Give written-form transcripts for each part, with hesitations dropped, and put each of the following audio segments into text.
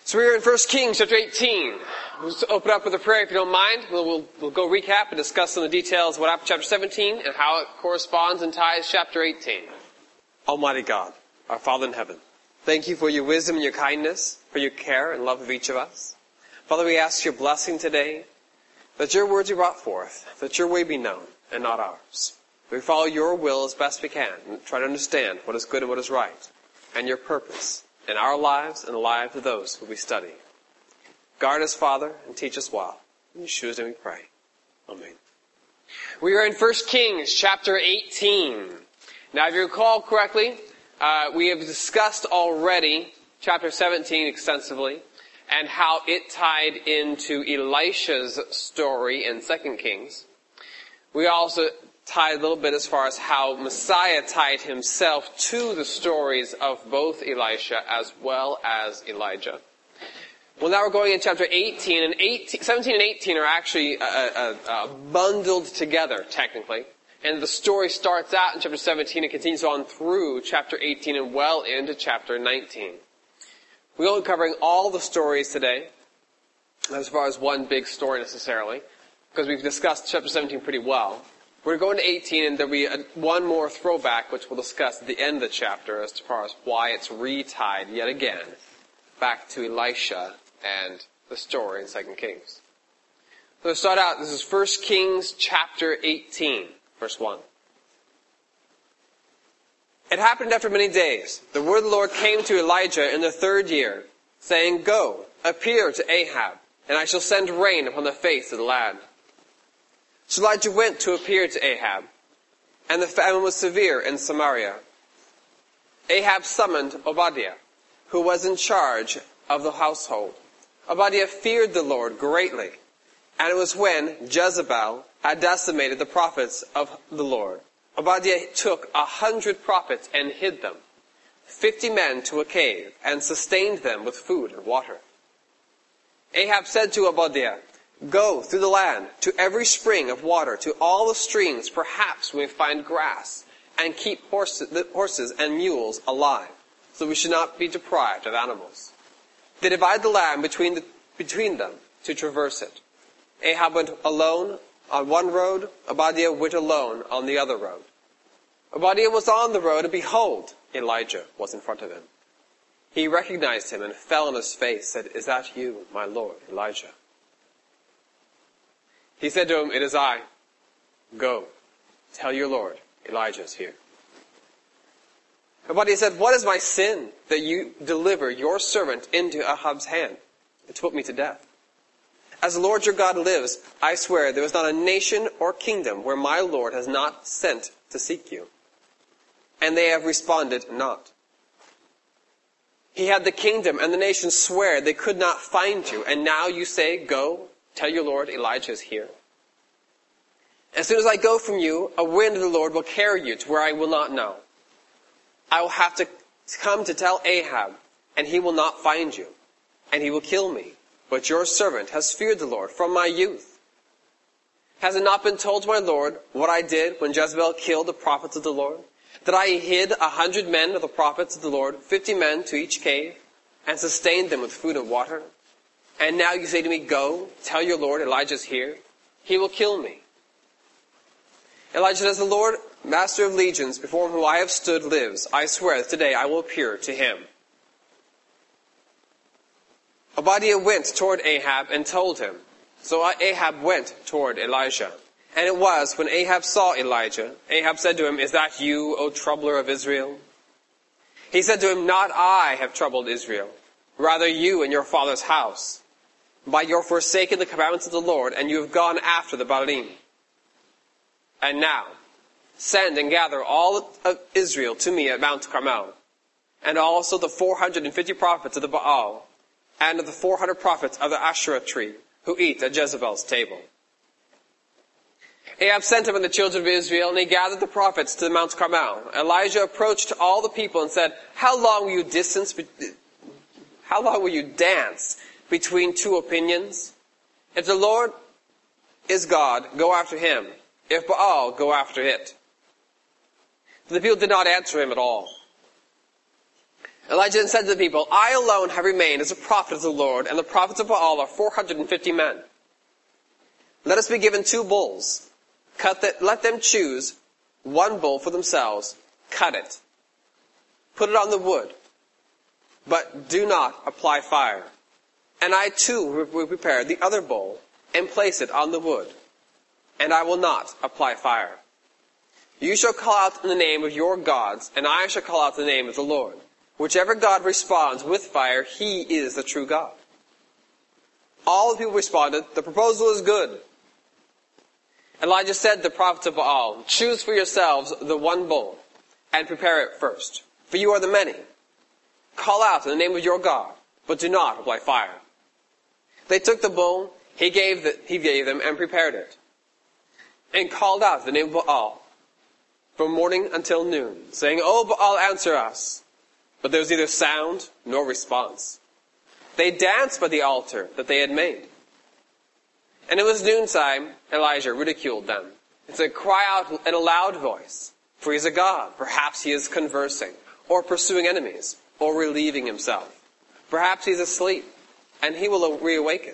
So we're in 1 Kings chapter 18. We'll just open up with a prayer if you don't mind. We'll go recap and discuss some of the details of what happened in chapter 17 and how it corresponds and ties chapter 18. Almighty God, our Father in heaven, thank you for your wisdom and your kindness, for your care and love of each of us. Father, we ask your blessing today, that your words be brought forth, that your way be known and not ours. We follow your will as best we can and try to understand what is good and what is right, and your purpose in our lives and the lives of those who we study. Guard us, Father, and teach us well. In Yeshua's name we pray. Amen. We are in 1 Kings chapter 18. Now, if you recall correctly, we have discussed already chapter 17 extensively and how it tied into Elisha's story in 2 Kings. We also tied a little bit as far as how Messiah tied himself to the stories of both Elisha as well as Elijah. Well, now we're going in chapter 18, and 17 and 18 are actually bundled together, technically. And the story starts out in chapter 17 and continues on through chapter 18 and well into chapter 19. We won't be covering all the stories today, as far as one big story necessarily, because we've discussed chapter 17 pretty well. We're going to 18, and there'll be one more throwback, which we'll discuss at the end of the chapter as far as why it's retied yet again back to Elisha and the story in 2 Kings. So to start out, this is 1 Kings chapter 18, verse 1. It happened after many days. The word of the Lord came to Elijah in the 3rd year, saying, Go, appear to Ahab, and I shall send rain upon the face of the land. So Elijah went to appear to Ahab, and the famine was severe in Samaria. Ahab summoned Obadiah, who was in charge of the household. Obadiah feared the Lord greatly, and it was when Jezebel had decimated the prophets of the Lord. Obadiah took 100 prophets and hid them, 50 men to a cave, and sustained them with food and water. Ahab said to Obadiah, Go through the land to every spring of water, to all the streams, perhaps we may find grass, and keep horses and mules alive, so we should not be deprived of animals. They divide the land between them to traverse it. Ahab went alone on one road, Obadiah went alone on the other road. Obadiah was on the road, and behold, Elijah was in front of him. He recognized him and fell on his face, said, Is that you, my Lord, Elijah? He said to him, It is I. Go, tell your Lord, Elijah is here. Obadiah said, What is my sin that you deliver your servant into Ahab's hand to put me to death? As the Lord your God lives, I swear there is not a nation or kingdom where my Lord has not sent to seek you. And they have responded not. He had the kingdom and the nation swear they could not find you, and now you say, Go, tell your Lord Elijah is here. As soon as I go from you, a wind of the Lord will carry you to where I will not know. I will have to come to tell Ahab, and he will not find you, and he will kill me. But your servant has feared the Lord from my youth. Has it not been told to my Lord what I did when Jezebel killed the prophets of the Lord? That I hid 100 men of the prophets of the Lord, 50 men to each cave, and sustained them with food and water? And now you say to me, Go, tell your Lord Elijah is here. He will kill me. Elijah says, The Lord, Master of legions, before whom I have stood, lives. I swear that today I will appear to him. Obadiah went toward Ahab and told him. So Ahab went toward Elijah. And it was when Ahab saw Elijah, Ahab said to him, Is that you, O troubler of Israel? He said to him, Not I have troubled Israel, rather you and your father's house, by your forsaking the commandments of the Lord, and you have gone after the Baalim. And now, send and gather all of Israel to me at Mount Carmel, and also the 450 prophets of the Baal, and of the 400 prophets of the Asherah tree, who eat at Jezebel's table. Ahab sent him and the children of Israel, and he gathered the prophets to the Mount Carmel. Elijah approached all the people and said, How long will you dance between two opinions? If the Lord is God, go after him. If Baal, go after it. The people did not answer him at all. Elijah then said to the people, I alone have remained as a prophet of the Lord, and the prophets of Baal are 450 men. Let us be given 2 bulls. Let them choose 1 bull for themselves. Cut it. Put it on the wood. But do not apply fire. And I too will prepare the other bull and place it on the wood. And I will not apply fire. You shall call out in the name of your gods, and I shall call out the name of the Lord. Whichever God responds with fire, he is the true God. All the people responded, the proposal is good. Elijah said to the prophets of Baal, choose for yourselves the 1 bull, and prepare it first, for you are the many. Call out in the name of your God, but do not apply fire. They took the bull, he gave them, and prepared it, and called out the name of Baal from morning until noon, saying, O Baal, answer us. But there was neither sound nor response. They danced by the altar that they had made. And it was noontime, Elijah ridiculed them. He said, cry out in a loud voice, for he is a god. Perhaps he is conversing, or pursuing enemies, or relieving himself. Perhaps he is asleep, and he will reawaken.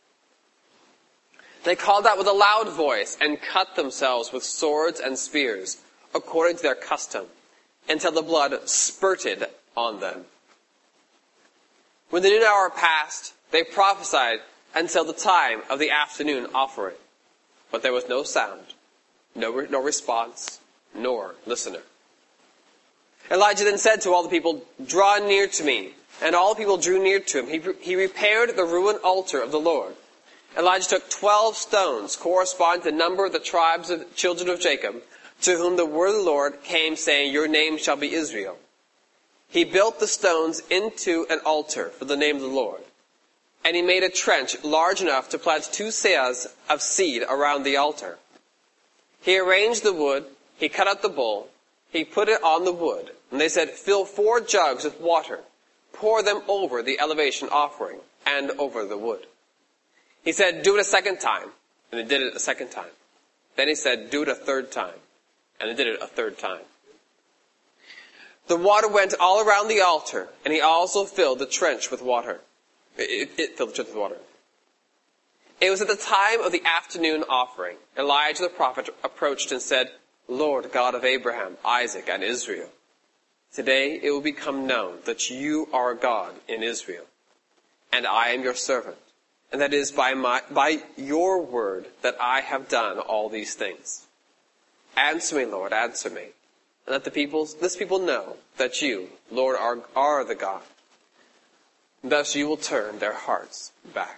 They called out with a loud voice, and cut themselves with swords and spears, according to their custom, until the blood spurted on them. When the noon hour passed, they prophesied until the time of the afternoon offering. But there was no sound, no response, nor listener. Elijah then said to all the people, draw near to me. And all the people drew near to him. He repaired the ruined altar of the Lord. Elijah took 12 stones, corresponding to the number of the tribes of children of Jacob, to whom the word of the Lord came, saying, your name shall be Israel. He built the stones into an altar for the name of the Lord. And he made a trench large enough to plant 2 seahs of seed around the altar. He arranged the wood, he cut out the bull, he put it on the wood. And they said, fill 4 jugs with water, pour them over the elevation offering and over the wood. He said, do it a second time. And they did it a second time. Then he said, do it a third time. And they did it a third time. The water went all around the altar, and he also filled the trench with water. It filled the trench with water. It was at the time of the afternoon offering. Elijah the prophet approached and said, Lord God of Abraham, Isaac, and Israel, today it will become known that you are God in Israel, and I am your servant, and that is by your word that I have done all these things. Answer me, Lord, answer me. And let this people know that you, Lord, are the God. Thus you will turn their hearts back.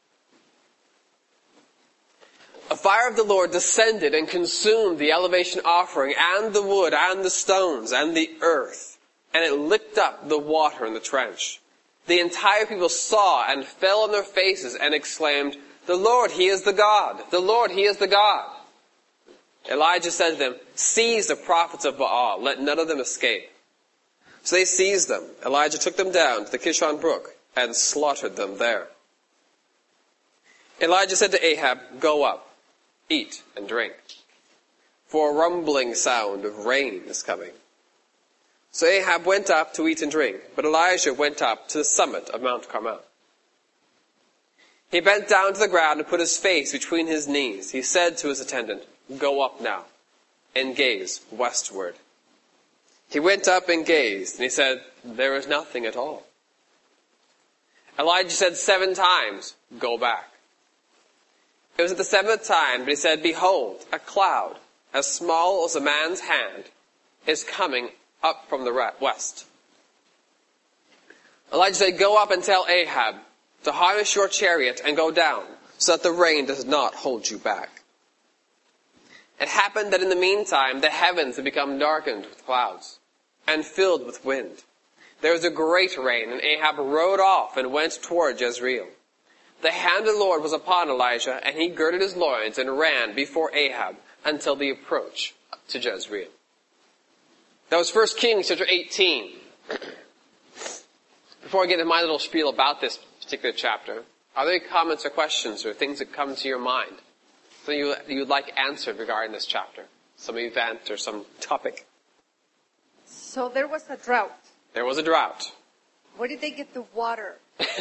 A fire of the Lord descended and consumed the elevation offering and the wood and the stones and the earth. And it licked up the water in the trench. The entire people saw and fell on their faces and exclaimed, the Lord, he is the God. The Lord, he is the God. Elijah said to them, seize the prophets of Baal, let none of them escape. So they seized them. Elijah took them down to the Kishon brook and slaughtered them there. Elijah said to Ahab, go up, eat and drink, for a rumbling sound of rain is coming. So Ahab went up to eat and drink, but Elijah went up to the summit of Mount Carmel. He bent down to the ground and put his face between his knees. He said to his attendant, go up now and gaze westward. He went up and gazed, and he said, there is nothing at all. Elijah said 7 times, go back. It was at the 7th time that he said, behold, a cloud, as small as a man's hand, is coming up from the west. Elijah said, go up and tell Ahab to harness your chariot and go down, so that the rain does not hold you back. It happened that in the meantime, the heavens had become darkened with clouds and filled with wind. There was a great rain, and Ahab rode off and went toward Jezreel. The hand of the Lord was upon Elijah, and he girded his loins and ran before Ahab until the approach to Jezreel. That was 1 Kings chapter 18. Before I get into my little spiel about this particular chapter, are there any comments or questions or things that come to your mind? Something you would like answered regarding this chapter? Some event or some topic? So there was a drought. There was a drought. Where did they get the water?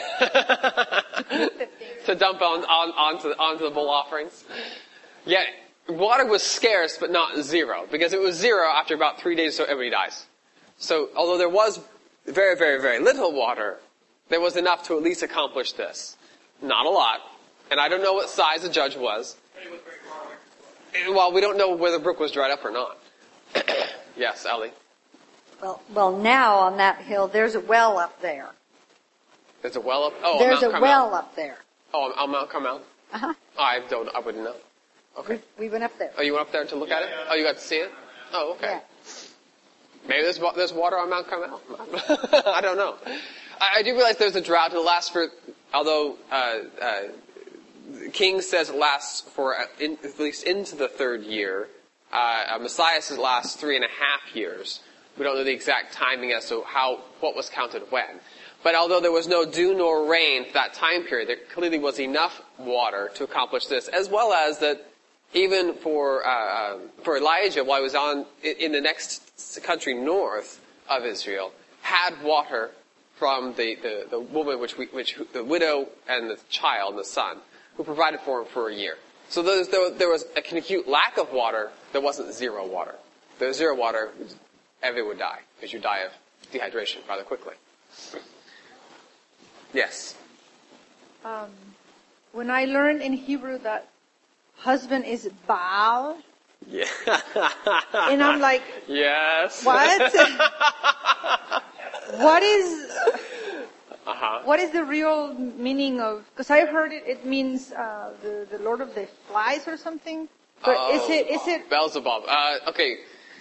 To dump onto the bull offerings. Yeah, water was scarce, but not zero, because it was zero after about 3 days, so everybody dies. So, although there was very, very, very little water, there was enough to at least accomplish this. Not a lot. And I don't know what size the judge was. Well, we don't know whether the brook was dried up or not. Yes, Ellie? Well, now on that hill, there's a well up there. There's a well up? Oh, there's Mount a Carmel. well up there. Oh, on Mount Carmel? Uh-huh. I wouldn't know. Okay. We went up there. Oh, you went up there to look at it? Oh, you got to see it? Oh, okay. Yeah. Maybe there's water on Mount Carmel. I don't know. I do realize there's a drought. It'll last for, although King says it lasts for at least into the third year. Messiah says it lasts 3.5 years. We don't know the exact timing as to what was counted when. But although there was no dew nor rain for that time period, there clearly was enough water to accomplish this, as well as that even for Elijah, while he was in the next country north of Israel, had water from the woman, the widow and the child, the son, who provided for him for a year. So there was an acute lack of water. There wasn't zero water. There was zero water. Everyone would die, because you die of dehydration rather quickly. Yes. When I learned in Hebrew that husband is Baal, Yeah. and I'm like, yes. what? What is? Uh-huh. What is the real meaning of? Because I heard it means the Lord of the Flies or something. But is it? Beelzebub. Okay.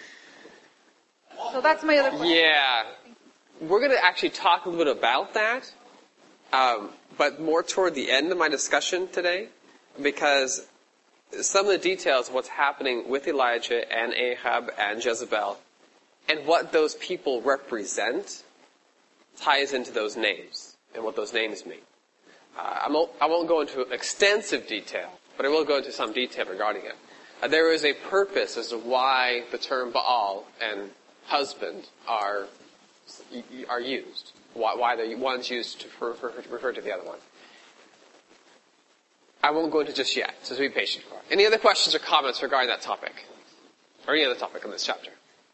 So that's my other question. Yeah. We're going to actually talk a little bit about that, but more toward the end of my discussion today, because some of the details of what's happening with Elijah and Ahab and Jezebel and what those people represent ties into those names and what those names mean. I won't go into extensive detail, but I will go into some detail regarding it. There is a purpose as to why the term Baal and husband are used. Why the one's used to refer to the other one. I won't go into just yet, so be patient for it. Any other questions or comments regarding that topic? Or any other topic in this chapter?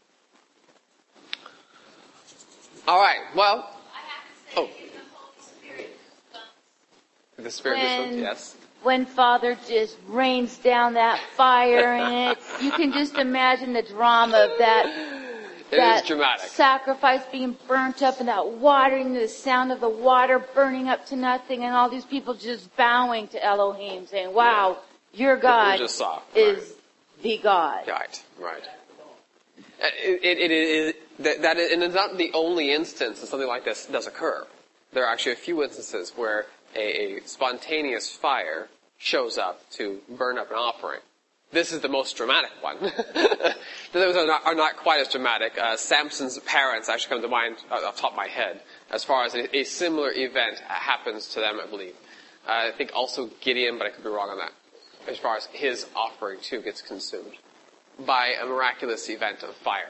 All right, well. I have to say, the Holy Spirit The Spirit wisdom, yes. When Father just rains down that fire, and you can just imagine the drama of that. It is dramatic. Sacrifice being burnt up and that watering, the sound of the water burning up to nothing, and all these people just bowing to Elohim, saying, wow, your God just saw, is the God. Right. It is, and it's not the only instance that something like this does occur. There are actually a few instances where a spontaneous fire shows up to burn up an offering. This is the most dramatic one. The others are not quite as dramatic. Samson's parents actually come to mind off the top of my head as far as a similar event happens to them, I believe. I think also Gideon, but I could be wrong on that, as far as his offering too gets consumed by a miraculous event of fire.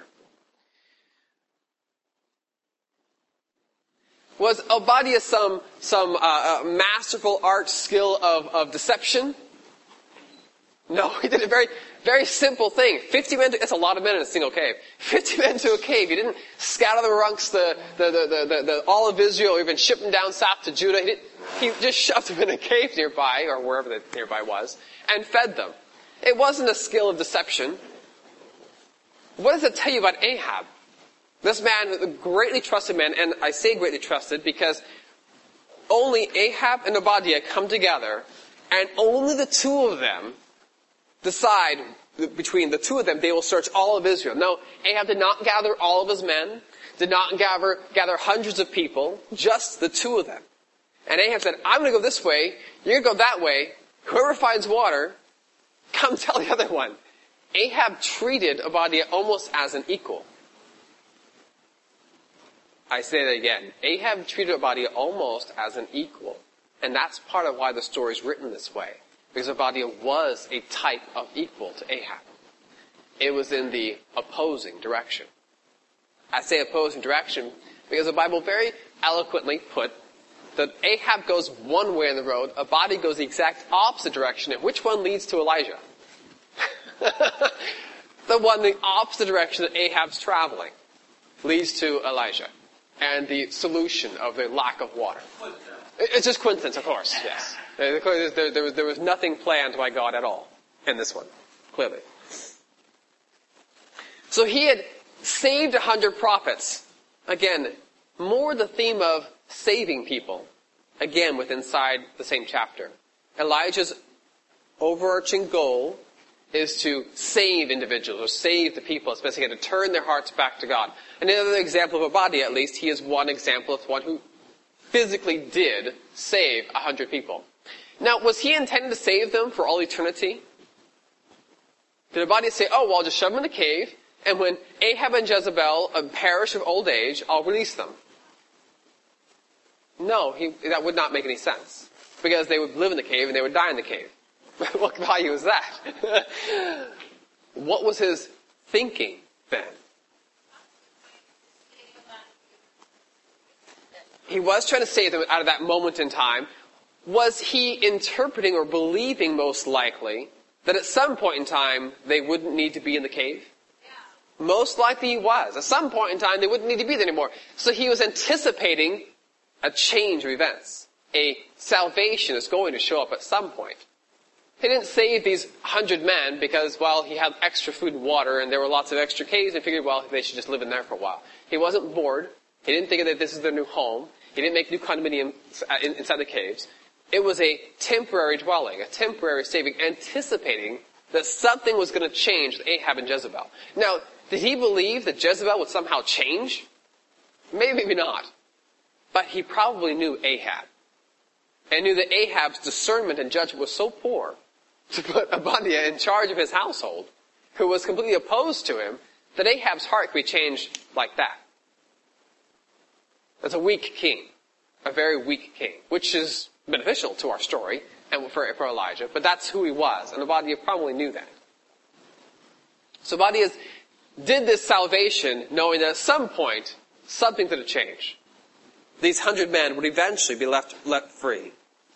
Was Obadiah some masterful art skill of deception? No, he did a very, very simple thing. 50 men, that's a lot of men in a single cave. 50 men to a cave. He didn't scatter them amongst all of Israel or even ship them down south to Judah. He just shoved them in a cave nearby, or wherever the nearby was, and fed them. It wasn't a skill of deception. What does it tell you about Ahab? This man, a greatly trusted man, and I say greatly trusted because only Ahab and Obadiah come together, and only the two of them decide, between the two of them, they will search all of Israel. No, Ahab did not gather all of his men, did not gather hundreds of people, just the two of them. And Ahab said, I'm going to go this way, you're going to go that way, whoever finds water, come tell the other one. Ahab treated Obadiah almost as an equal. I say that again. Ahab treated Obadiah almost as an equal. And that's part of why the story is written this way. Because Obadiah was a type of equal to Ahab. It was in the opposing direction. I say opposing direction because the Bible very eloquently put that Ahab goes one way on the road, Obadiah goes the exact opposite direction, and which one leads to Elijah? The one the opposite direction that Ahab's traveling leads to Elijah and the solution of the lack of water. It's just coincidence, of course, yes. There was nothing planned by God at all in this one, clearly. So he had saved 100 prophets. Again, more the theme of saving people. Again, with inside the same chapter. Elijah's overarching goal is to save individuals, or save the people, especially to turn their hearts back to God. And another example of Obadiah, at least, he is one example of one who physically did save 100 people. Now, was he intending to save them for all eternity? Did Obadiah say, oh, well, I'll just shove them in the cave, and when Ahab and Jezebel perish of old age, I'll release them? No, that would not make any sense. Because they would live in the cave and they would die in the cave. What value is that? What was his thinking then? He was trying to save them out of that moment in time. Was he interpreting or believing, most likely, that at some point in time they wouldn't need to be in the cave? Yeah. Most likely he was. At some point in time they wouldn't need to be there anymore. So he was anticipating a change of events. A salvation is going to show up at some point. He didn't save these 100 men because, well, he had extra food and water and there were lots of extra caves and figured, well, they should just live in there for a while. He wasn't bored. He didn't think that this is their new home. He didn't make new condominiums inside the caves. It was a temporary dwelling, a temporary saving, anticipating that something was going to change with Ahab and Jezebel. Now, did he believe that Jezebel would somehow change? Maybe not. But he probably knew Ahab. And knew that Ahab's discernment and judgment was so poor to put Obadiah in charge of his household, who was completely opposed to him, that Ahab's heart could be changed like that. That's a weak king. A very weak king. Which is beneficial to our story and for Elijah. But that's who he was. And Obadiah probably knew that. So Obadiah did this salvation knowing that at some point, something's going to change. These 100 men would eventually be left free.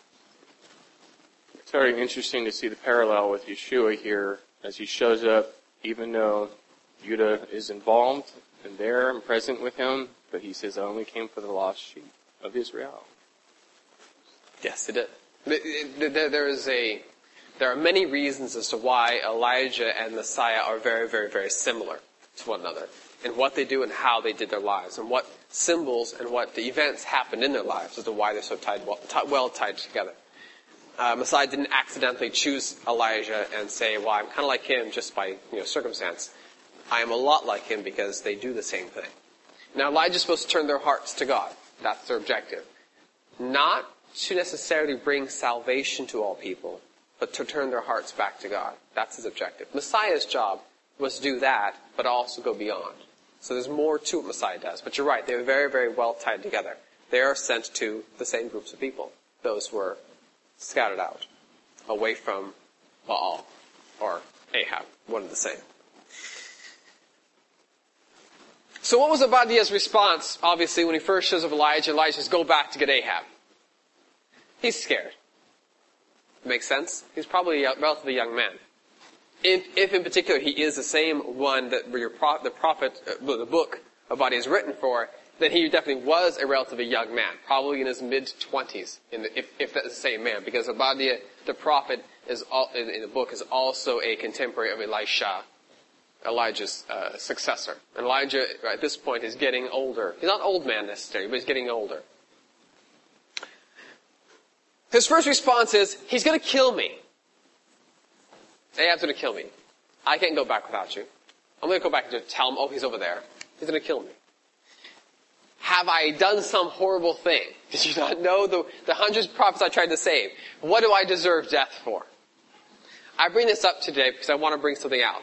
It's very interesting to see the parallel with Yeshua here as he shows up, even though Judah is involved and there and present with him, but he says, I only came for the lost sheep of Israel. Yes, he did. There are many reasons as to why Elijah and Messiah are very, very, very similar to one another in what they do and how they did their lives and what symbols and what the events happened in their lives as to why they're so well tied together. Messiah didn't accidentally choose Elijah and say, well, I'm kind of like him just by circumstance. I am a lot like him because they do the same thing. Now, Elijah's supposed to turn their hearts to God. That's their objective. Not to necessarily bring salvation to all people, but to turn their hearts back to God. That's his objective. Messiah's job was to do that, but also go beyond. So there's more to what Messiah does. But you're right, they're very, very well tied together. They are sent to the same groups of people. Those who were scattered out, away from Baal or Ahab, one and the same. So what was Obadiah's response, obviously, when he first shows up Elijah? Elijah says, go back to get Ahab. He's scared. Makes sense? He's probably a relatively young man. If in particular he is the same one that the book Obadiah is written for, then he definitely was a relatively young man, probably in his mid-20s, if that's the same man, because Obadiah, the prophet, in the book, is also a contemporary of Elisha, Elijah's successor. And Elijah, at this point, is getting older. He's not an old man necessarily, but he's getting older. His first response is, he's going to kill me. Ahab's going to kill me. I can't go back without you. I'm going to go back and tell him, oh, he's over there. He's going to kill me. Have I done some horrible thing? Did you not know the hundreds of prophets I tried to save? What do I deserve death for? I bring this up today because I want to bring something out.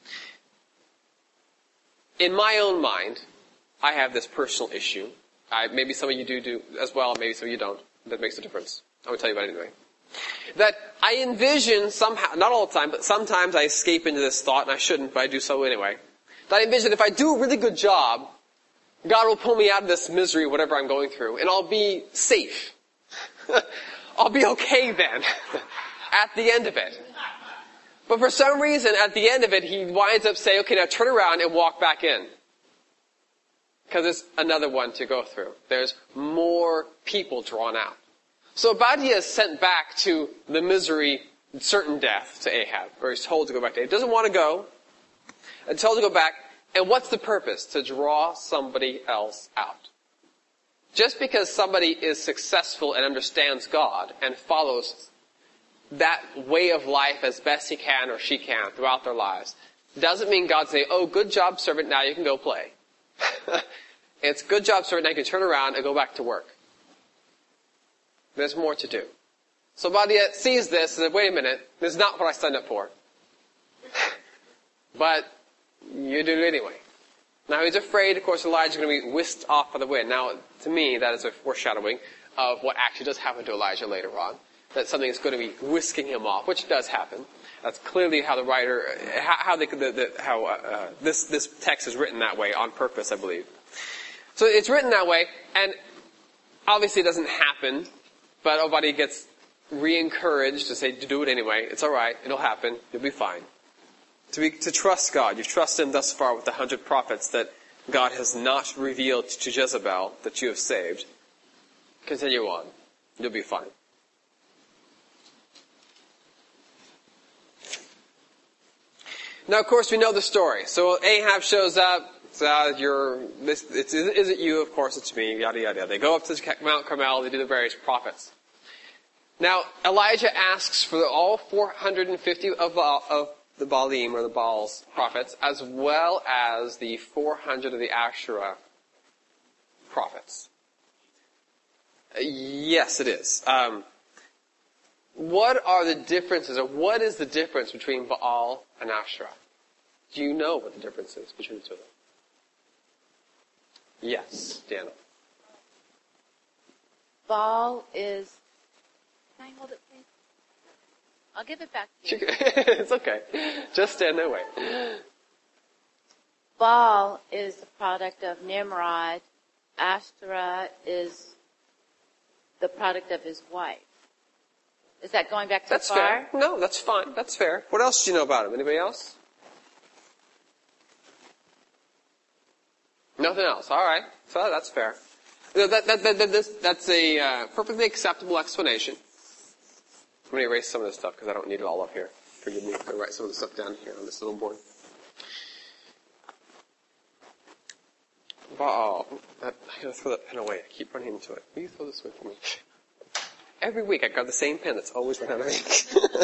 In my own mind, I have this personal issue. Maybe some of you do as well, maybe some of you don't. That makes a difference. I'm going to tell you about it anyway. That I envision somehow, not all the time, but sometimes I escape into this thought, and I shouldn't, but I do so anyway. That I envision if I do a really good job God will pull me out of this misery, whatever I'm going through, and I'll be safe. I'll be okay then, at the end of it. But for some reason, at the end of it, he winds up saying, okay, now turn around and walk back in. Because there's another one to go through. There's more people drawn out. So Obadiah is sent back to the misery, certain death to Ahab, or he's told to go back to Ahab. He doesn't want to go, and told to go back. And what's the purpose? To draw somebody else out. Just because somebody is successful and understands God and follows that way of life as best he can or she can throughout their lives, doesn't mean God say, oh, good job, servant, now you can go play. It's good job, servant, now you can turn around and go back to work. There's more to do. So Obadiah sees this and says, wait a minute, this is not what I signed up for. But you do it anyway. Now he's afraid, of course, Elijah's going to be whisked off by the wind. Now, to me, that is a foreshadowing of what actually does happen to Elijah later on. That something is going to be whisking him off, which does happen. That's clearly how the writer, this text is written that way on purpose, I believe. So it's written that way, and obviously it doesn't happen, but Obadiah gets re-encouraged to say, to do it anyway. It's alright, it'll happen, you'll be fine. To trust God. You've trusted Him thus far with the 100 prophets that God has not revealed to Jezebel that you have saved. Continue on. You'll be fine. Now, of course, we know the story. So Ahab shows up. Is it you? Of course, it's me. Yada, yada, yada. They go up to Mount Carmel. They do the various prophets. Now, Elijah asks for all 450 of the Baalim, or the Baal's prophets, as well as the 400 of the Asherah prophets. Yes, it is. What are the differences, or what is the difference between Baal and Asherah? Do you know what the difference is between the two of them? Yes, Deanna. Baal is... Can I hold it, please? I'll give it back to you. It's okay. Just stand there, wait. Baal is the product of Nimrod. Ashtoreth is the product of his wife. Is that going back too That's far? fair. No, that's fine. That's fair. What else do you know about him? Anybody else? Nothing else. All right. So that's fair. That's a perfectly acceptable explanation. I'm going to erase some of this stuff because I don't need it all up here. Forgive me. I'm going to write some of the stuff down here on this little board. Baal. I gotta throw that pen away. I keep running into it. Will you throw this away for me? Every week I got the same pen that's always run out of ink.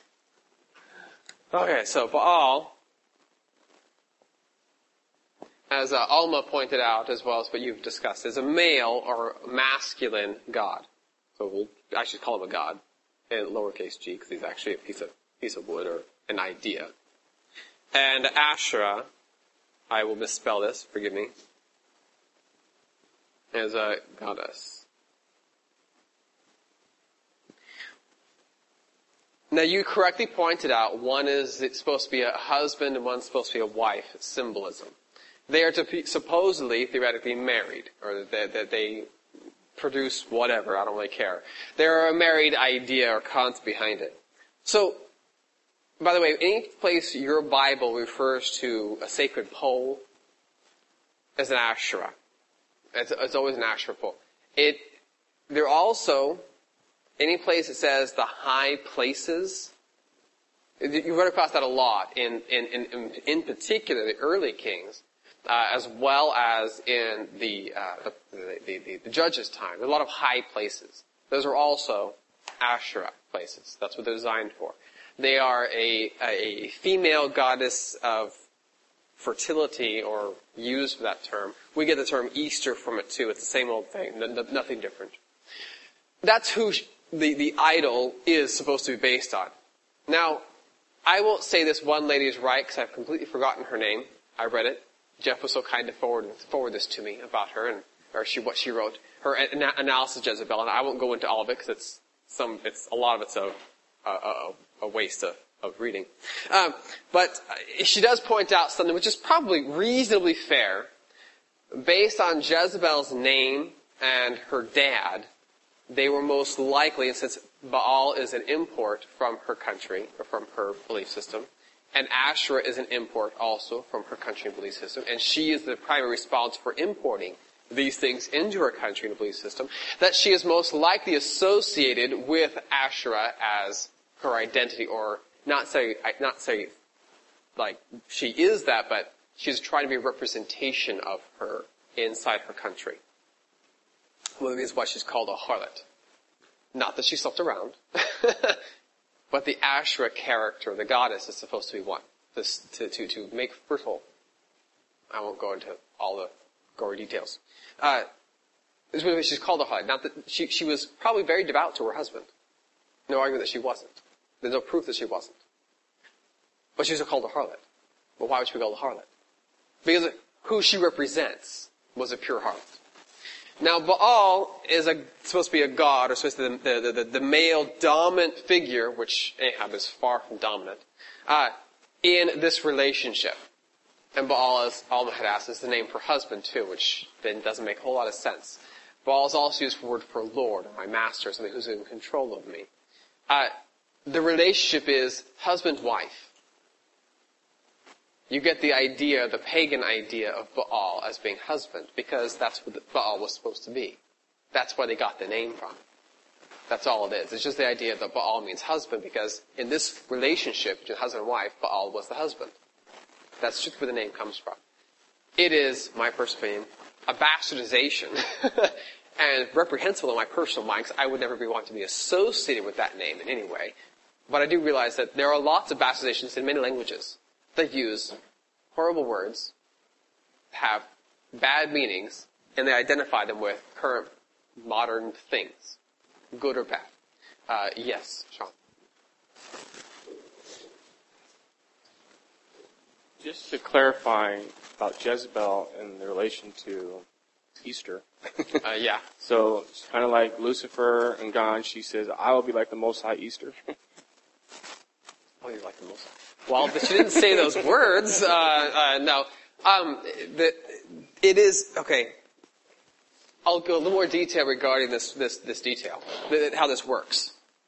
Okay, so Baal, as Alma pointed out, as well as what you've discussed, is a male or masculine god. So we'll actually call him a god in lowercase g, because he's actually a piece of wood or an idea. And Asherah, I will misspell this, forgive me, is a goddess. Now you correctly pointed out one is supposed to be a husband and one's supposed to be a wife. It's symbolism. They are to be supposedly, theoretically married, or that they produce whatever, I don't really care. They're a married idea or concept behind it. So, by the way, any place your Bible refers to a sacred pole as an Asherah. It's always an Asherah pole. They're also, any place that says the high places, you run across that a lot in particular the early kings, as well as in the judges' time. There's a lot of high places. Those are also Asherah places. That's what they're designed for. They are a female goddess of fertility, or used for that term. We get the term Easter from it too. It's the same old thing. Nothing different. That's who the idol is supposed to be based on. Now, I won't say this one lady is right because I've completely forgotten her name. I read it. Jeff was so kind to forward this to me about her what she wrote. Her analysis of Jezebel, and I won't go into all of it because a lot of it's a waste of reading. But she does point out something which is probably reasonably fair. based on Jezebel's name and her dad, they were most likely, and since Baal is an import from her country, or from her belief system, and Asherah is an import also from her country and belief system, and she is the primary responsible for importing these things into her country and belief system, that she is most likely associated with Asherah as her identity, or not say like she is that, but she's trying to be a representation of her inside her country. Well, that is why she's called a harlot. Not that she slept around, but the Asherah character, the goddess, is supposed to be one. To make fertile. I won't go into all the gory details. She's called a harlot. Not that she was probably very devout to her husband. No argument that she wasn't. There's no proof that she wasn't. But she was called a harlot. Well, why would she be called a harlot? Because who she represents was a pure harlot. Now, Baal is supposed to be a god, or supposed to be the male dominant figure, which Ahab is far from dominant, in this relationship. And Baal, as Alma had asked, is the name for husband too, which then doesn't make a whole lot of sense. Baal is also used for word for Lord, or my master, somebody who's in control of me. The relationship is husband-wife. You get the idea, the pagan idea of Baal as being husband, because that's what Baal was supposed to be. That's where they got the name from. That's all it is. It's just the idea that Baal means husband, because in this relationship between husband and wife, Baal was the husband. That's just where the name comes from. It is, my personal opinion, a bastardization, and reprehensible in my personal mind, because I would never want to be associated with that name in any way. But I do realize that there are lots of bastardizations in many languages that use horrible words, have bad meanings, and they identify them with current modern things, good or bad. Yes, Sean. Just to clarify about Jezebel in relation to Easter. Yeah. So it's kind of like Lucifer and God. She says, "I will be like the Most High Easter." Oh, you're like the Most High. Well, but she didn't say those words. No. It is, okay. I'll go a little more detail regarding this detail, how this works.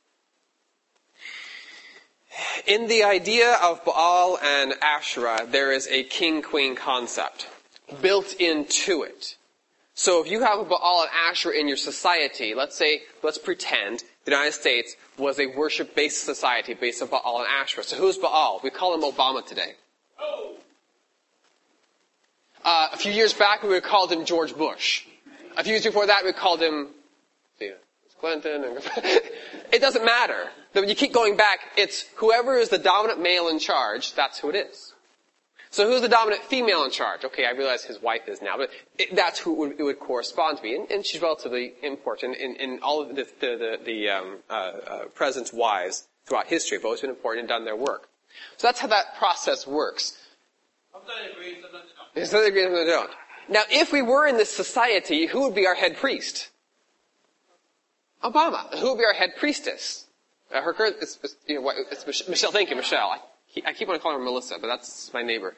In the idea of Baal and Asherah, there is a king-queen concept built into it. So if you have a Baal and Asherah in your society, let's pretend the United States was a worship-based society based on Baal and Asherah. So who's Baal? We call him Obama today. A few years back, we would have called him George Bush. A few years before that, we called him Clinton. It doesn't matter. When you keep going back, it's whoever is the dominant male in charge, that's who it is. So who's the dominant female in charge? Okay, I realize his wife is now, but that's who it would correspond to be. And she's relatively important in all of the president's wives throughout history have always been important and done their work. So that's how that process works. Sometimes agree, sometimes don't. Sometimes agree, sometimes don't. Now, if we were in this society, who would be our head priest? Obama. Who would be our head priestess? It's Michelle. Thank you, Michelle. I keep on calling her Melissa, but that's my neighbor.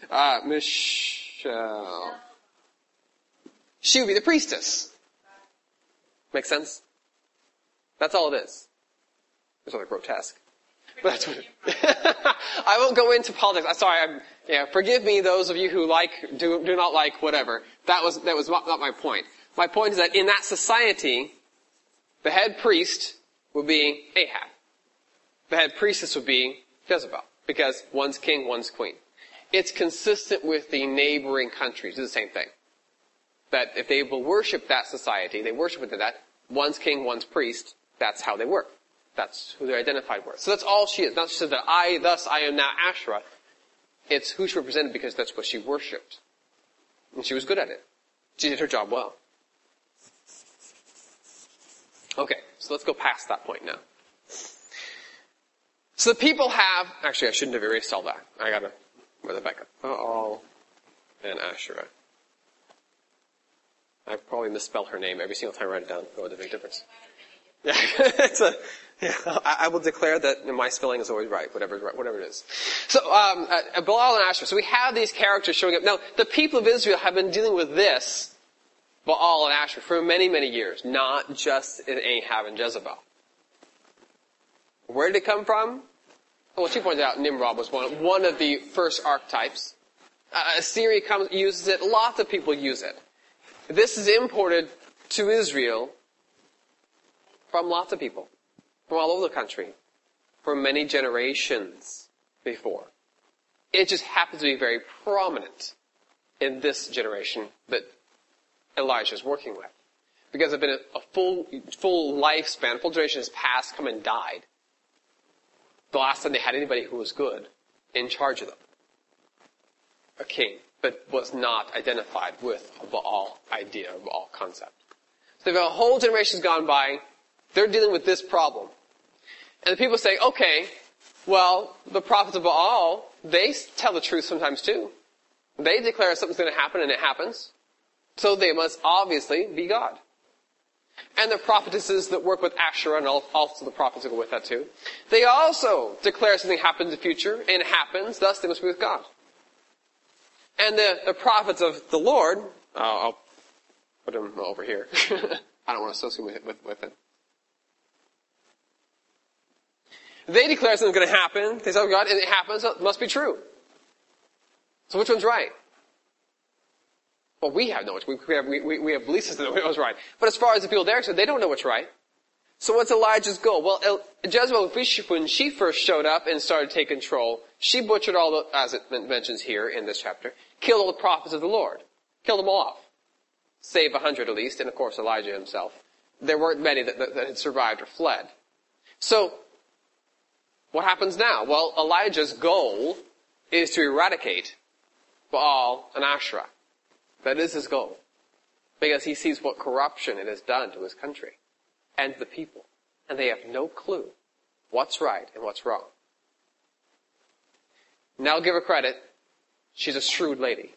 Michelle. She would be the priestess. Make sense? That's all it is. It's rather grotesque. But that's what I won't go into politics. I'm sorry. Forgive me, those of you who do not like whatever. That was not my point. My point is that in that society, the head priest would be Ahab. The head priestess would be Jezebel. Because one's king, one's queen. It's consistent with the neighboring countries. It's the same thing. That if they will worship that society, they worship into that, one's king, one's priest, that's how they work. That's who they're identified with. So that's all she is. Not just that I am now Asherah. It's who she represented because that's what she worshipped. And she was good at it. She did her job well. Okay, so let's go past that point now. So the people have, actually I shouldn't have erased all that. I gotta, where's the backup? Baal and Asherah. I probably misspell her name every single time I write it down. Oh, the big difference. Yeah, I will declare that my spelling is always right, whatever it is. So, Baal and Asherah. So we have these characters showing up. Now, the people of Israel have been dealing with this, Baal and Asherah, for many, many years, not just in Ahab and Jezebel. Where did it come from? Well, she pointed out Nimrod was one of the first archetypes. Assyria uses it. Lots of people use it. This is imported to Israel from lots of people, from all over the country, for many generations before. It just happens to be very prominent in this generation that Elijah is working with. Because it's been a full lifespan, full generation has passed, come and died. The last time they had anybody who was good in charge of them. A king, but was not identified with a Baal idea, a Baal concept. So they've got a whole generation's gone by. They're dealing with this problem. And the people say, okay, well, the prophets of Baal, they tell the truth sometimes too. They declare something's going to happen and it happens. So they must obviously be God. And the prophetesses that work with Asherah, and also the prophets that go with that too, they also declare something happens in the future, and it happens, thus they must be with God. And the prophets of the Lord, I'll put them over here. I don't want to associate with it. They declare something's going to happen, they say, God, and it happens, so it must be true. So which one's right? Well, we have no which. We have belief system that we know what's right. But as far as the people there, so they don't know what's right. So what's Elijah's goal? Well, Jezebel, when she first showed up and started to take control, she butchered all the, as it mentions here in this chapter, killed all the prophets of the Lord. Killed them all off. Save 100 at least, and of course Elijah himself. There weren't many that had survived or fled. So, what happens now? Well, Elijah's goal is to eradicate Baal and Asherah. That is his goal. Because he sees what corruption it has done to his country and to the people. And they have no clue what's right and what's wrong. Now I'll give her credit. She's a shrewd lady.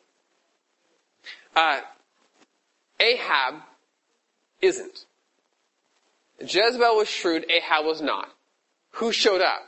Ahab isn't. Jezebel was shrewd, Ahab was not. Who showed up?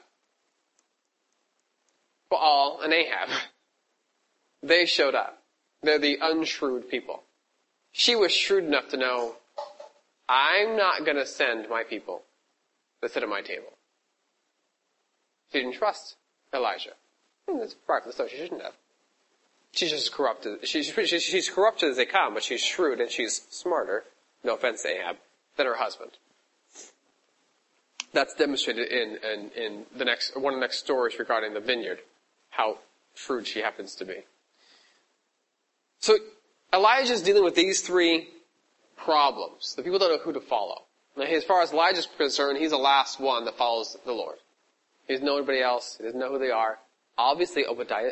Baal and Ahab. They showed up. They're the unshrewd people. She was shrewd enough to know, I'm not going to send my people to sit at my table. She didn't trust Elijah. That's rightfully so. She shouldn't have. She's just corrupted. She's corrupted as they come, but she's shrewd and she's smarter, no offense to Ahab, than her husband. That's demonstrated in one of the next stories regarding the vineyard, how shrewd she happens to be. So Elijah's dealing with these three problems. The people don't know who to follow. Now, as far as Elijah's concerned, he's the last one that follows the Lord. He doesn't know anybody else. He doesn't know who they are. Obviously, Obadiah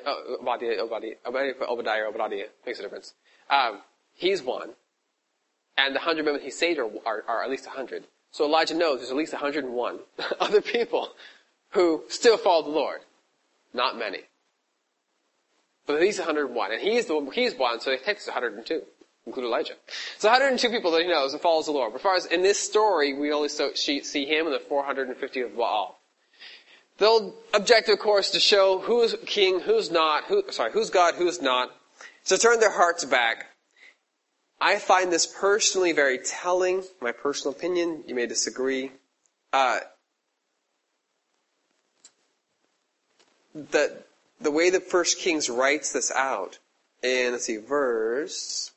makes a difference. He's one. And the 100 men he saved are at least 100. So Elijah knows there's at least 101 other people who still follow the Lord. Not many. But at least 101. And he's one, so it takes 102, include Elijah. So 102 people that he knows and follows the Lord. But as far as in this story, we only see him and the 450 of Baal. The objective, of course, to show who's king, who's not, who's God, who's not. So turn their hearts back. I find this personally very telling. My personal opinion, you may disagree. That the way that 1 Kings writes this out, in, verse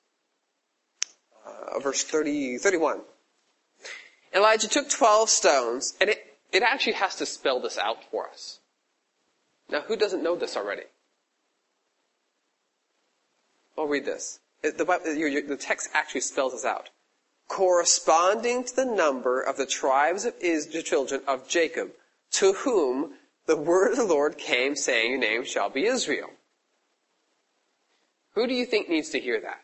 31. Elijah took 12 stones, and it actually has to spell this out for us. Now, who doesn't know this already? I'll read this. The text actually spells this out. Corresponding to the number of the tribes of the children of Jacob, to whom the word of the Lord came, saying, your name shall be Israel. Who do you think needs to hear that?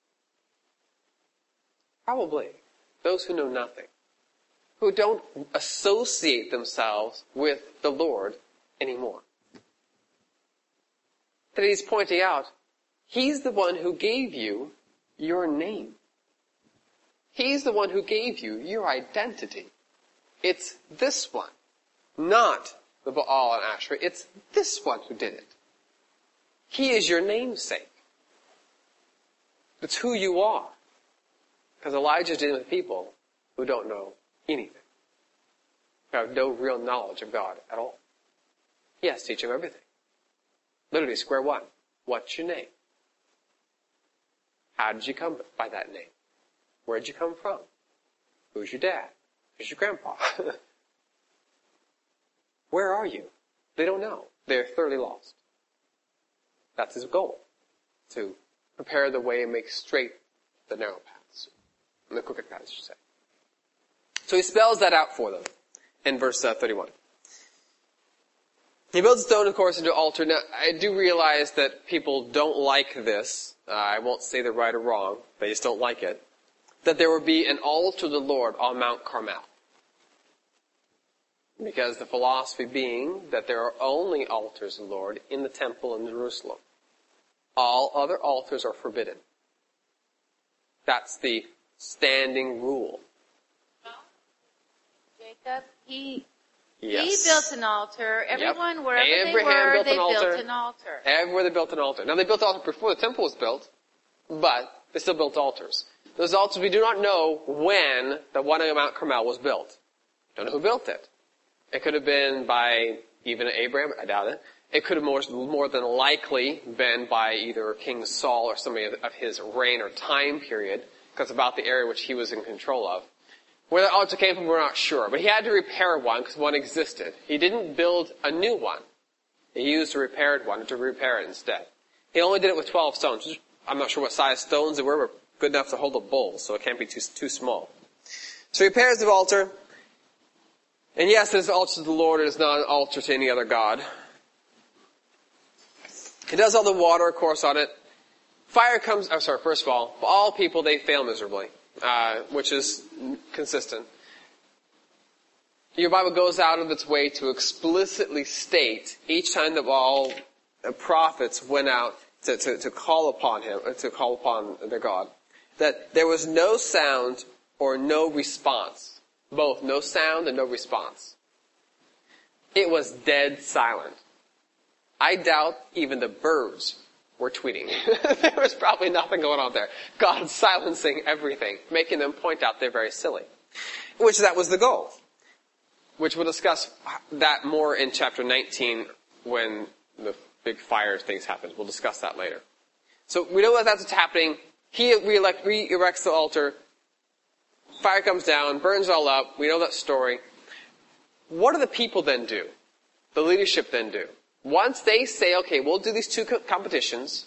Probably those who know nothing. Who don't associate themselves with the Lord anymore. That he's pointing out, he's the one who gave you your name. He's the one who gave you your identity. It's this one, not the Baal and Asherah. It's this one who did it. He is your namesake. It's who you are. Because Elijah's dealing with people who don't know anything, who have no real knowledge of God at all. He has to teach them everything. Literally, square one. What's your name? How did you come by that name? Where did you come from? Who's your dad? Who's your grandpa? Where are you? They don't know. They're thoroughly lost. That's his goal. To prepare the way and make straight the narrow paths. And the crooked paths, I should say. So he spells that out for them in verse 31. He builds a stone, of course, into an altar. Now, I do realize that people don't like this. I won't say they're right or wrong. They just don't like it. That there would be an altar to the Lord on Mount Carmel. Because the philosophy being that there are only altars to the Lord in the temple in Jerusalem. All other altars are forbidden. That's the standing rule. Jacob, he Yes. built an altar. Everyone, wherever Abraham they built an altar. Everywhere they built an altar. Now they built an altar before the temple was built, but they still built altars. Those altars, we do not know when the one on Mount Carmel was built. Don't know who built it. It could have been by even Abraham, I doubt it. It could have more than likely been by either King Saul or somebody of his reign or time period, because about the area which he was in control of. Where the altar came from, we're not sure. But he had to repair one because one existed. He didn't build a new one. He used a repaired one to repair it instead. He only did it with 12 stones. I'm not sure what size stones they were, but good enough to hold a bowl, so it can't be too small. So he repairs the altar. And yes, this altar to the Lord is not an altar to any other god. He does all the water, of course, on it. Fire comes, first of all people, they fail miserably, which is consistent. Your Bible goes out of its way to explicitly state each time that all prophets went out to call upon him, to call upon their God, that there was no sound or no response. Both no sound and no response. It was dead silent. I doubt even the birds were tweeting. There was probably nothing going on there. God silencing everything, making them point out they're very silly. Which that was the goal. Which we'll discuss that more in chapter 19 when the big fire things happen. We'll discuss that later. So we know that that's what's happening. He re-erects the altar. Fire comes down, burns it all up. We know that story. What do the people then do? The leadership then do? Once they say, okay, we'll do these two competitions,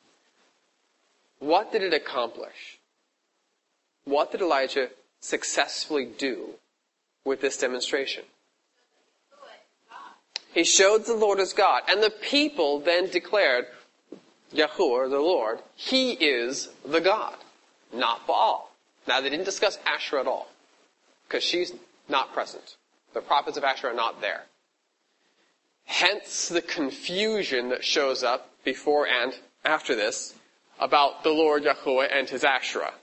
what did it accomplish? What did Elijah successfully do with this demonstration? He showed the Lord as God. And the people then declared, Yahuwah, the Lord, He is the God, not Baal. Now, they didn't discuss Asherah at all, because she's not present. The prophets of Asherah are not there. Hence the confusion that shows up before and after this about the Lord Yahuwah and His Asherah.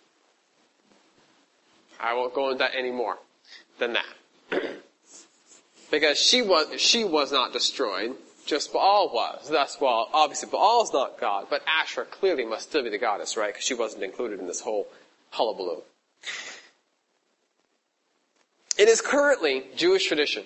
I won't go into that any more than that. Because she was not destroyed, just Baal was. Thus, well, obviously Baal's not God, but Asherah clearly must still be the goddess, right? Because she wasn't included in this whole hullabaloo. It is currently Jewish tradition.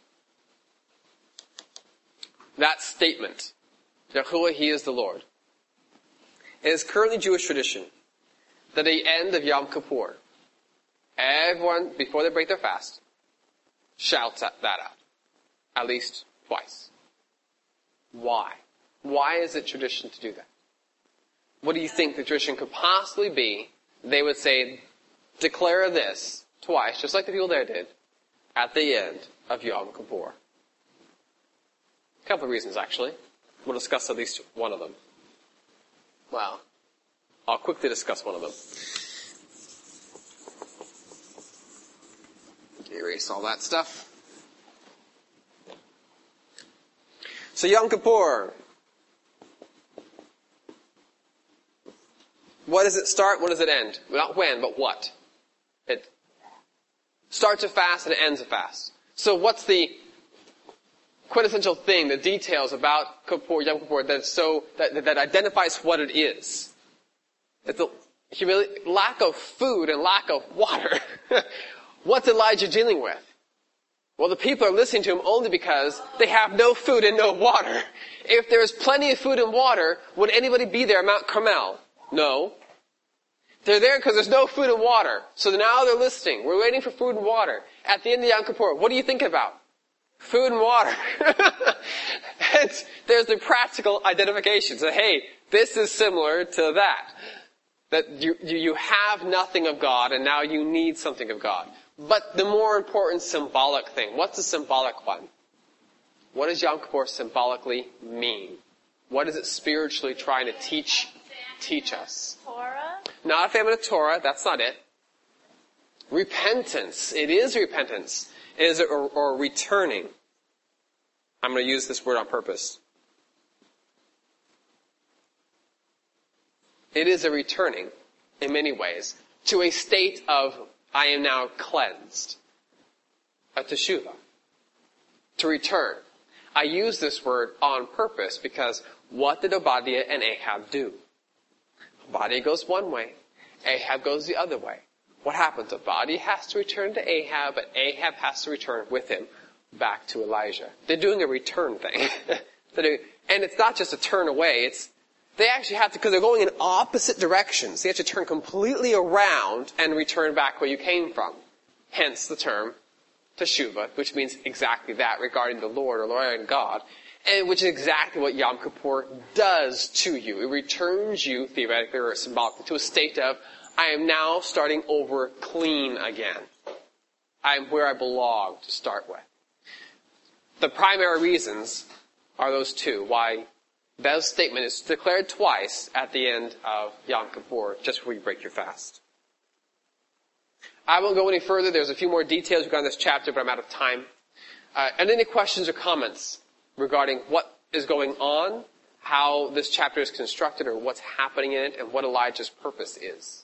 That statement, Yahuwah, He is the Lord. It is currently Jewish tradition that at the end of Yom Kippur, everyone, before they break their fast, shouts that out. At least twice. Why? Why is it tradition to do that? What do you think the tradition could possibly be? They would say, declare this twice, just like the people there did, at the end of Yom Kippur. A couple of reasons, actually. We'll discuss at least one of them. Well, I'll quickly discuss one of them. Erase all that stuff. So Yom Kippur. What does it start? What does it end? Not when, but what? It Starts a fast and ends a fast. So what's the quintessential thing, the details about Yom Kippur that identifies what it is? It's the lack of food and lack of water. What's Elijah dealing with? Well, the people are listening to him only because they have no food and no water. If there was plenty of food and water, would anybody be there at Mount Carmel? No. They're there because there's no food and water. So now they're listening. We're waiting for food and water. At the end of Yom Kippur, what do you think about? Food and water. There's the practical identification. So, hey, this is similar to that. That you have nothing of God and now you need something of God. But the more important symbolic thing, what's the symbolic one? What does Yom Kippur symbolically mean? What is it spiritually trying to teach us? Torah? Not a family of Torah, that's not it. Repentance. It is repentance. It is or returning. I'm going to use this word on purpose. It is a returning, in many ways, to a state of, I am now cleansed. A teshuvah. To return. I use this word on purpose because what did Obadiah and Ahab do? Obadiah goes one way. Ahab goes the other way. What happens? Obadiah has to return to Ahab, but Ahab has to return with him back to Elijah. They're doing a return thing. And it's not just a turn away. They actually have to, because they're going in opposite directions. They have to turn completely around and return back where you came from. Hence the term teshuvah, which means exactly that regarding the Lord or Lord and God, and which is exactly what Yom Kippur does to you. It returns you, theoretically or symbolically, to a state of, I am now starting over clean again. I am where I belong to start with. The primary reasons are those two, why that statement is declared twice at the end of Yom Kippur, just before you break your fast. I won't go any further. There's a few more details regarding this chapter, but I'm out of time. And any questions or comments regarding what is going on, how this chapter is constructed, or what's happening in it, and what Elijah's purpose is?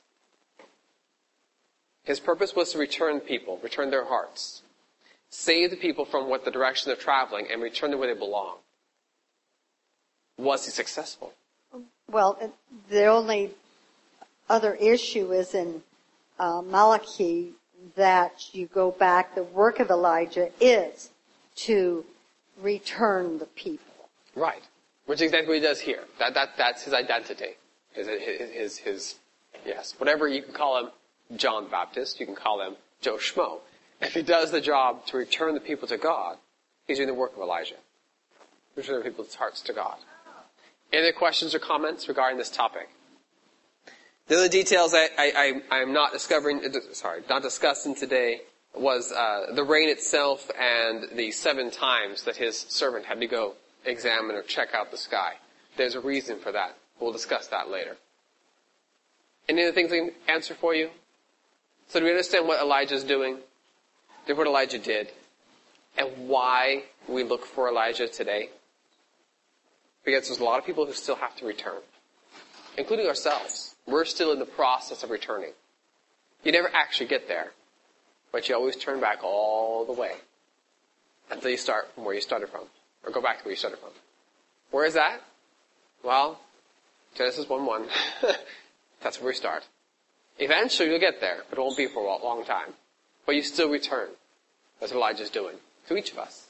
His purpose was to return people, return their hearts, save the people from what the direction they're traveling, and return them where they belong. Was he successful? Well, the only other issue is in Malachi that you go back, the work of Elijah is to return the people. Right. Which is exactly what he does here. That's his identity. His yes. Whatever you can call him, John the Baptist, you can call him Joe Schmo. If he does the job to return the people to God, he's doing the work of Elijah. Return the people's hearts to God. Any other questions or comments regarding this topic? The other details I'm not discussing today was the rain itself and the 7 times that his servant had to go examine or check out the sky. There's a reason for that. We'll discuss that later. Any other things I can answer for you? So do we understand what Elijah's doing? What Elijah did? And why we look for Elijah today? Because there's a lot of people who still have to return, including ourselves. We're still in the process of returning. You never actually get there, but you always turn back all the way until you start from where you started from, or go back to where you started from. Where is that? Well, Genesis 1:1. That's where we start. Eventually you'll get there, but it won't be for a long time. But you still return. That's what Elijah's doing to each of us.